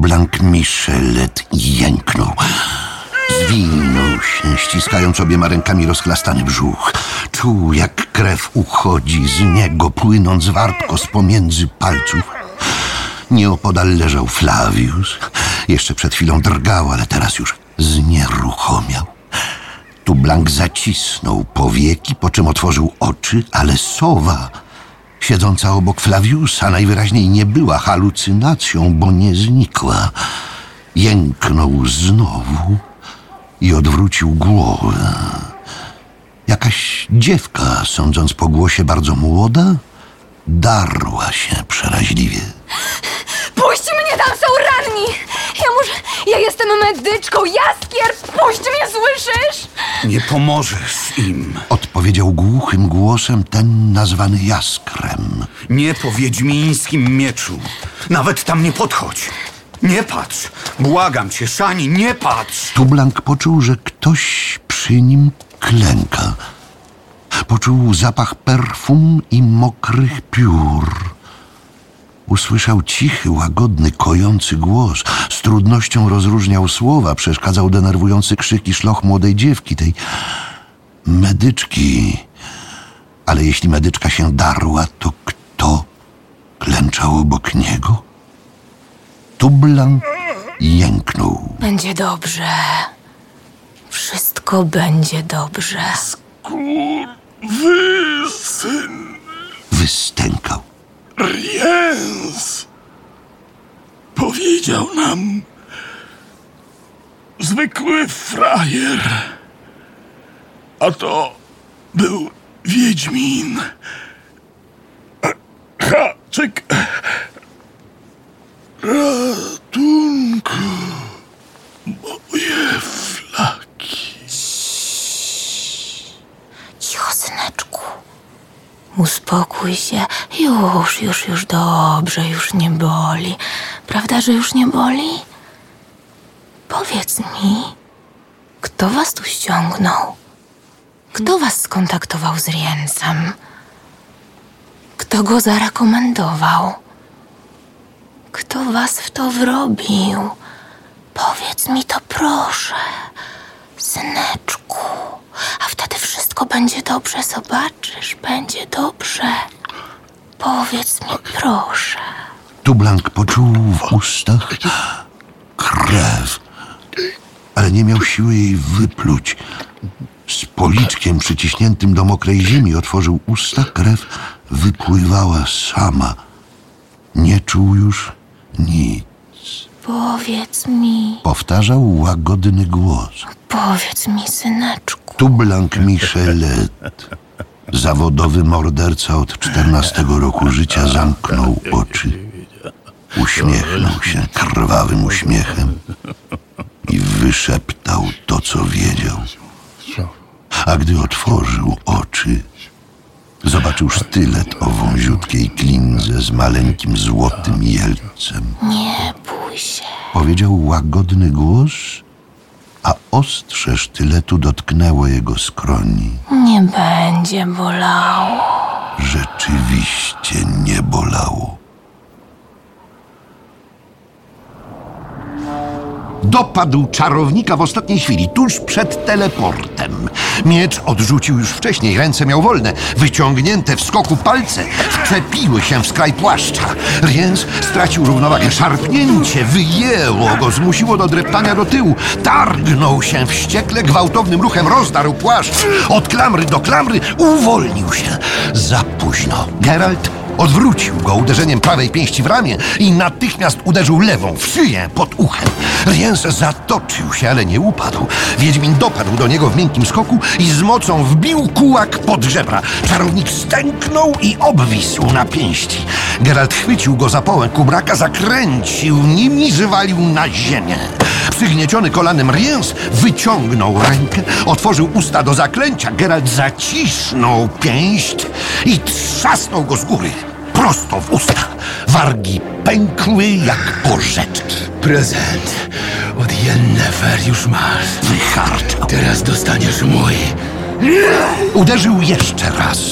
Blanc Michelet jęknął. Zwinął się, ściskając obiema rękami rozchlastany brzuch. Czuł, jak krew uchodzi z niego, płynąc wartko z pomiędzy palców. Nieopodal leżał Flavius. Jeszcze przed chwilą drgał, ale teraz już znieruchomiał. Tu Blanc zacisnął powieki, po czym otworzył oczy, ale sowa siedząca obok Flaviusa najwyraźniej nie była halucynacją, bo nie znikła. Jęknął znowu i odwrócił głowę. Jakaś dziewka, sądząc po głosie bardzo młoda, darła się przeraźliwie. Puść mnie, tam są ranni! Ja jestem medyczką, Jaskier! Puść mnie, słyszysz? Nie pomożesz im. Odpowiedział głuchym głosem ten nazwany Jaskrem. Nie po wiedźmińskim mieczu. Nawet tam nie podchodź. Nie patrz. Błagam cię, Szani, nie patrz. Tu Blanc poczuł, że ktoś przy nim klęka. Poczuł zapach perfum i mokrych piór. Usłyszał cichy, łagodny, kojący głos. Z trudnością rozróżniał słowa. Przeszkadzał denerwujący krzyk i szloch młodej dziewki, tej medyczki. Ale jeśli medyczka się darła, to kto klęczał obok niego? Tu Blanc jęknął. Będzie dobrze. Wszystko będzie dobrze. Skurwysyn. Wystękał. Riens powiedział nam zwykły frajer, a to był wiedźmin. Haczyk ratunku, moje flaki. Cicho, syneczku. Uspokój się. Już dobrze, już nie boli. Prawda, że już nie boli? Powiedz mi, kto was tu ściągnął? Kto was skontaktował z Riensem? Kto go zarekomendował? Kto was w to wrobił? Powiedz mi to, proszę, syneczku. A wtedy wszystko będzie dobrze, zobaczysz, będzie dobrze. Powiedz mi, proszę. Tu Blanc poczuł w ustach krew, ale nie miał siły jej wypluć. Z policzkiem przyciśniętym do mokrej ziemi otworzył usta, krew wypływała sama. Nie czuł już nic. Powiedz mi. Powtarzał łagodny głos. Powiedz mi, syneczku. Tu Blanc Michelet, zawodowy morderca od 14 roku życia, zamknął oczy. Uśmiechnął się krwawym uśmiechem i wyszeptał to, co wiedział. A gdy otworzył oczy, zobaczył sztylet o wąziutkiej klindze z maleńkim złotym jelcem. Nie bój się. Powiedział łagodny głos, a ostrze sztyletu dotknęło jego skroni. Nie będzie bolało. Rzeczywiście nie bolało. Dopadł czarownika w ostatniej chwili, tuż przed teleportem. Miecz odrzucił już wcześniej, ręce miał wolne. Wyciągnięte w skoku palce wczepiły się w skraj płaszcza. Riens stracił równowagę. Szarpnięcie wyjęło go, zmusiło do dreptania do tyłu. Targnął się wściekle, gwałtownym ruchem rozdarł płaszcz. Od klamry do klamry uwolnił się. Za późno. Geralt odwrócił go uderzeniem prawej pięści w ramię i natychmiast uderzył lewą w szyję pod uchem. Riens zatoczył się, ale nie upadł. Wiedźmin dopadł do niego w miękkim skoku i z mocą wbił kułak pod żebra. Czarownik stęknął i obwisł na pięści. Geralt chwycił go za połę kubraka, zakręcił nim i zwalił na ziemię. Przygnieciony kolanem Riens wyciągnął rękę, otworzył usta do zaklęcia. Geralt zacisnął pięść i trzasnął go z góry, prosto w usta. Wargi pękły jak porzeczki. Prezent od Yennefer już masz. Wycharczał. Teraz dostaniesz mój. Uderzył jeszcze raz.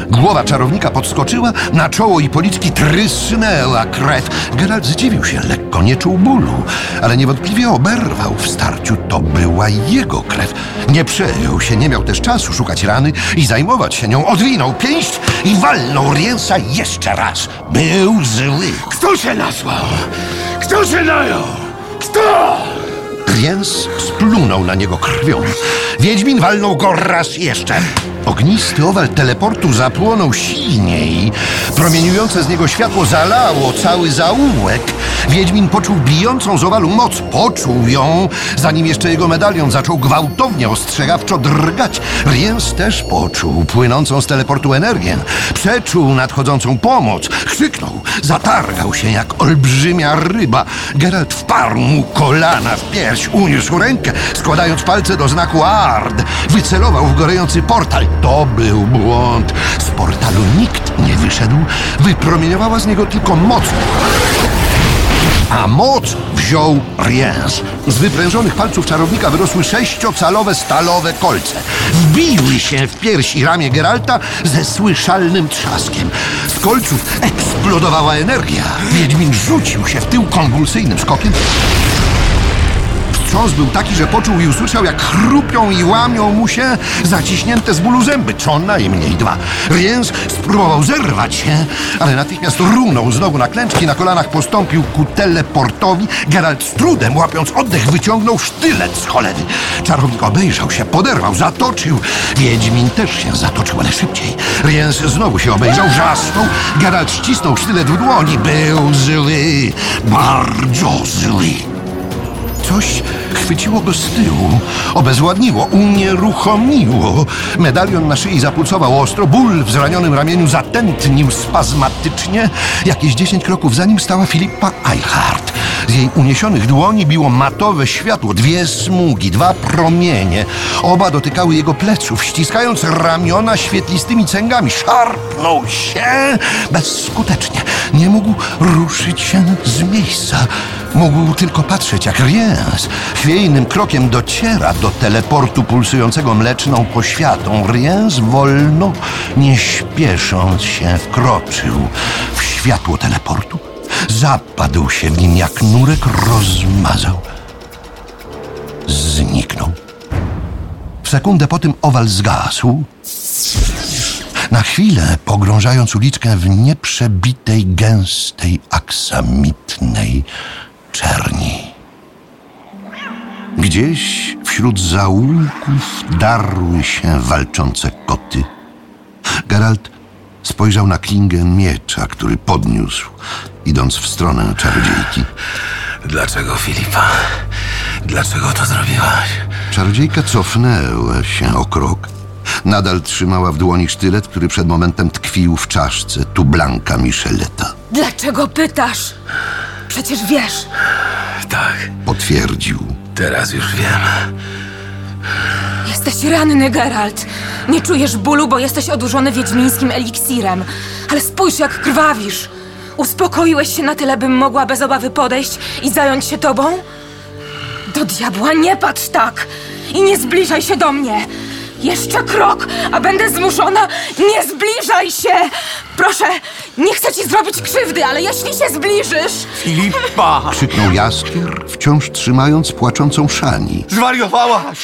Głowa czarownika podskoczyła, na czoło i policzki trysnęła krew. Geralt zdziwił się, lekko nie czuł bólu, ale niewątpliwie oberwał w starciu. To była jego krew. Nie przejął się, nie miał też czasu szukać rany i zajmować się nią. Odwinął pięść i walnął Riensa jeszcze raz. Był zły. Kto się nasłał? Kto się najął? Kto? Riens splunął na niego krwią. Wiedźmin walnął go raz jeszcze. Ognisty owal teleportu zapłonął silniej. Promieniujące z niego światło zalało cały zaułek. Wiedźmin poczuł bijącą z owalu moc. Poczuł ją, zanim jeszcze jego medalion zaczął gwałtownie, ostrzegawczo drgać. Riens też poczuł płynącą z teleportu energię. Przeczuł nadchodzącą pomoc. Krzyknął, zatargał się jak olbrzymia ryba. Geralt wparł mu kolana w pierś, uniósł rękę, składając palce do znaku Ard. Wycelował w gorejący portal. To był błąd. Z portalu nikt nie wyszedł. Wypromieniowała z niego tylko moc. A moc wziął Riens. Z wyprężonych palców czarownika wyrosły 6-calowe stalowe kolce. Wbiły się w pierś i ramię Geralta ze słyszalnym trzaskiem. Z kolców eksplodowała energia. Wiedźmin rzucił się w tył konwulsyjnym skokiem. Wstrząs był taki, że poczuł i usłyszał, jak chrupią i łamią mu się zaciśnięte z bólu zęby. Co najmniej 2. Riens spróbował zerwać się, ale natychmiast runął znowu na klęczki, na kolanach postąpił ku teleportowi. Geralt z trudem, łapiąc oddech, wyciągnął sztylet z cholery. Czarownik obejrzał się, poderwał, zatoczył. Wiedźmin też się zatoczył, ale szybciej. Riens znowu się obejrzał, wrzasnął. Geralt ścisnął sztylet w dłoni. Był zły, bardzo zły. Coś chwyciło go z tyłu, obezwładniło, unieruchomiło. Medalion na szyi zapulsował ostro, ból w zranionym ramieniu zatętnił spazmatycznie. Jakieś 10 kroków za nim stała Filippa Eilhart. Z jej uniesionych dłoni biło matowe światło, 2 smugi, 2 promienie. Oba dotykały jego pleców, ściskając ramiona świetlistymi cęgami. Szarpnął się bezskutecznie. Nie mógł ruszyć się z miejsca. Mógł tylko patrzeć, jak Riens chwiejnym krokiem dociera do teleportu pulsującego mleczną poświatą. Riens wolno, nie śpiesząc się, wkroczył w światło teleportu. Zapadł się w nim jak nurek, rozmazał. Zniknął. W sekundę po tym owal zgasł. Na chwilę pogrążając uliczkę w nieprzebitej, gęstej, aksamitnej czerni. Gdzieś wśród zaułków darły się walczące koty. Geralt spojrzał na klingę miecza, który podniósł, idąc w stronę czarodziejki. Dlaczego, Filipa? Dlaczego to zrobiłaś? Czarodziejka cofnęła się o krok. Nadal trzymała w dłoni sztylet, który przed momentem tkwił w czaszce tu Blanka Micheleta. Dlaczego pytasz? Przecież wiesz. Tak, Potwierdził. teraz już wiem. Jesteś ranny, Geralt. Nie czujesz bólu, bo jesteś odurzony wiedźmińskim eliksirem. Ale spójrz, jak krwawisz. Uspokoiłeś się na tyle, bym mogła bez obawy podejść i zająć się tobą? Do diabła, nie patrz tak! I nie zbliżaj się do mnie! Jeszcze krok, a będę zmuszona! Nie zbliżaj się! Proszę, nie chcę ci zrobić krzywdy, ale jeśli się zbliżysz... Filipa! Krzyknął Jaskier, wciąż trzymając płaczącą Szani. Zwariowałaś!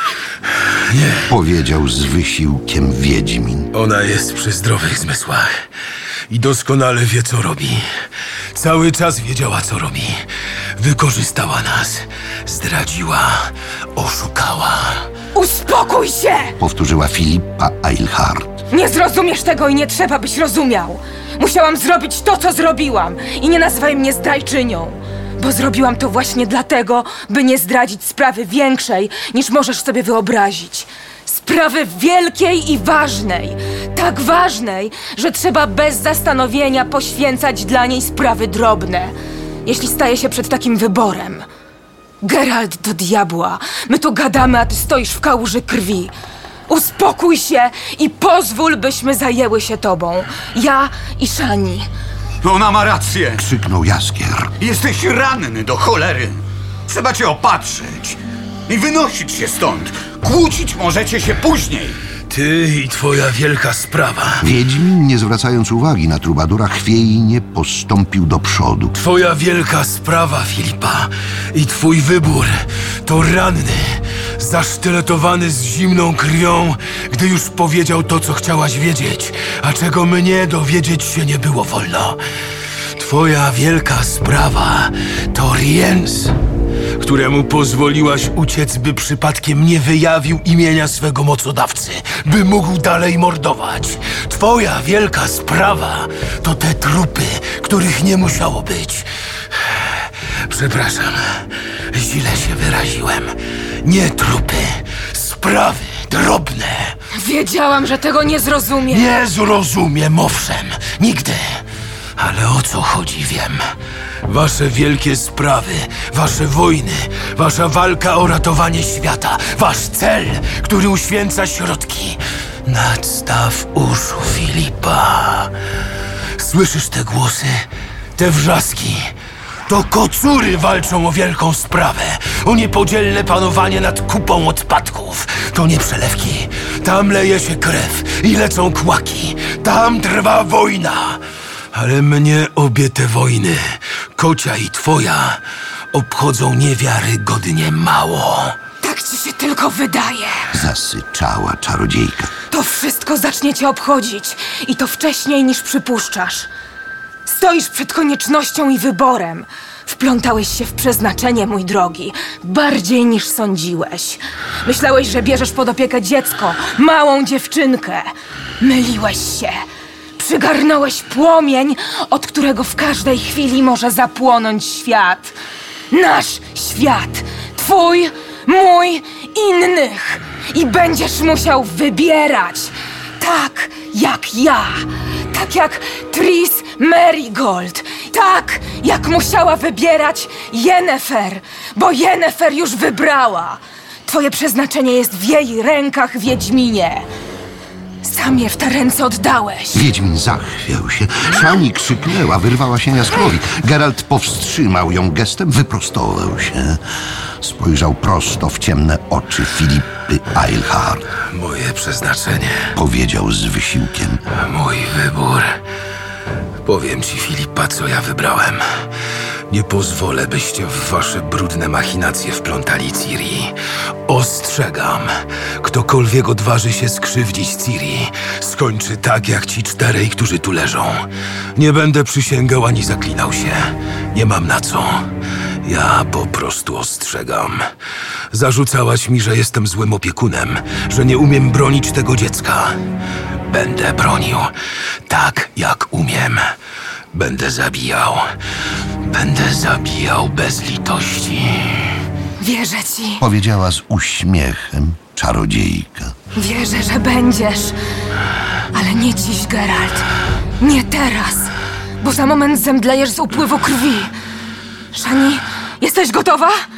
Powiedział z wysiłkiem wiedźmin. Ona jest przy zdrowych zmysłach i doskonale wie, co robi. Cały czas wiedziała, co robi. Wykorzystała nas, zdradziła, oszukała. Uspokój się! Powtórzyła Filippa Eilhart. Nie zrozumiesz tego i nie trzeba, byś rozumiał. Musiałam zrobić to, co zrobiłam i nie nazywaj mnie zdrajczynią. Bo zrobiłam to właśnie dlatego, by nie zdradzić sprawy większej, niż możesz sobie wyobrazić. Sprawy wielkiej i ważnej. Tak ważnej, że trzeba bez zastanowienia poświęcać dla niej sprawy drobne. Jeśli staje się przed takim wyborem. Geralt, do diabła. My tu gadamy, a ty stoisz w kałuży krwi. Uspokój się i pozwól, byśmy zajęły się tobą. Ja i Szani. Ona ma rację. Krzyknął Jaskier. Jesteś ranny do cholery. Trzeba cię opatrzyć i wynosić się stąd. Kłócić możecie się później. Ty i twoja wielka sprawa. Wiedźmin, nie zwracając uwagi na trubadura, chwiejnie postąpił do przodu. Twoja wielka sprawa, Filipa. I twój wybór to ranny, zasztyletowany z zimną krwią, gdy już powiedział to, co chciałaś wiedzieć, a czego mnie dowiedzieć się nie było wolno. Twoja wielka sprawa to Riens, któremu pozwoliłaś uciec, by przypadkiem nie wyjawił imienia swego mocodawcy, by mógł dalej mordować. Twoja wielka sprawa to te trupy, których nie musiało być. Przepraszam, źle się wyraziłem. Nie trupy, sprawy drobne. Wiedziałam, że tego nie zrozumie. Nie zrozumiem, owszem, nigdy. Ale o co chodzi, wiem. Wasze wielkie sprawy, wasze wojny, wasza walka o ratowanie świata, wasz cel, który uświęca środki. Nadstaw uszu, Filipa. Słyszysz te głosy, te wrzaski? To kocury walczą o wielką sprawę, o niepodzielne panowanie nad kupą odpadków. To nie przelewki. Tam leje się krew i lecą kłaki. Tam trwa wojna. Ale mnie obie te wojny, kocia i twoja, obchodzą niewiarygodnie mało. Tak ci się tylko wydaje. Zasyczała czarodziejka. To wszystko zacznie cię obchodzić i to wcześniej niż przypuszczasz. Stoisz przed koniecznością i wyborem. Wplątałeś się w przeznaczenie, mój drogi, bardziej niż sądziłeś. Myślałeś, że bierzesz pod opiekę dziecko, małą dziewczynkę. Myliłeś się. Przygarnąłeś płomień, od którego w każdej chwili może zapłonąć świat. Nasz świat. Twój, mój, innych. I będziesz musiał wybierać. Tak jak ja. Tak jak Tris Merigold. Tak jak musiała wybierać Yennefer. Bo Yennefer już wybrała. Twoje przeznaczenie jest w jej rękach, Wiedźminie. Sam je w te ręce oddałeś. Wiedźmin zachwiał się. Szani krzyknęła, wyrwała się jaskrowi. Geralt powstrzymał ją gestem, wyprostował się. Spojrzał prosto w ciemne oczy Filipy Eilhart. Moje przeznaczenie, Powiedział z wysiłkiem. mój wybór. Powiem ci, Filipa, co ja wybrałem. Nie pozwolę, byście w wasze brudne machinacje wplątali Ciri. Ostrzegam, ktokolwiek odważy się skrzywdzić Ciri, skończy tak jak ci czterej, którzy tu leżą. Nie będę przysięgał ani zaklinał się. Nie mam na co. Ja po prostu ostrzegam. Zarzucałaś mi, że jestem złym opiekunem, że nie umiem bronić tego dziecka. Będę bronił tak, jak umiem. Będę zabijał. Będę zabijał bez litości. Wierzę ci. Powiedziała z uśmiechem czarodziejka. Wierzę, że będziesz. Ale nie dziś, Geralt. Nie teraz. Bo za moment zemdlejesz z upływu krwi. Szani, jesteś gotowa?